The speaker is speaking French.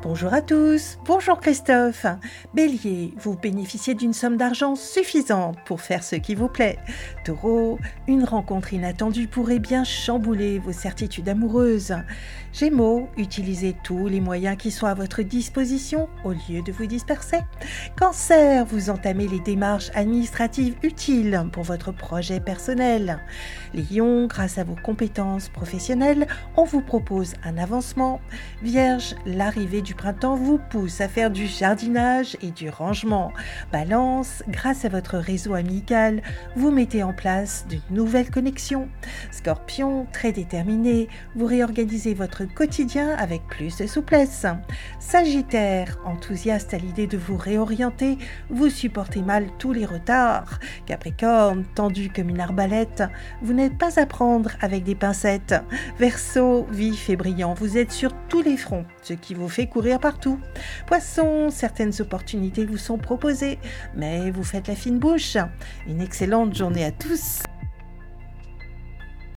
Bonjour à tous, bonjour Christophe. Bélier, vous bénéficiez d'une somme d'argent suffisante pour faire ce qui vous plaît. Taureau, une rencontre inattendue pourrait bien chambouler vos certitudes amoureuses. Gémeaux, utilisez tous les moyens qui sont à votre disposition au lieu de vous disperser. Cancer, vous entamez les démarches administratives utiles pour votre projet personnel. Lion, grâce à vos compétences professionnelles, on vous propose un avancement. Vierge, l'arrivée du printemps vous pousse à faire du jardinage et du rangement. Balance, grâce à votre réseau amical, vous mettez en place de nouvelles connexions. Scorpion, très déterminé, vous réorganisez votre quotidien avec plus de souplesse. Sagittaire, enthousiaste à l'idée de vous réorienter, vous supportez mal tous les retards. Capricorne, tendu comme une arbalète, vous n'êtes pas à prendre avec des pincettes. Verseau, vif et brillant, vous êtes sur tous les fronts, ce qui vous fait courir partout. Poisson, certaines opportunités vous sont proposées, mais vous faites la fine bouche. Une excellente journée à tous.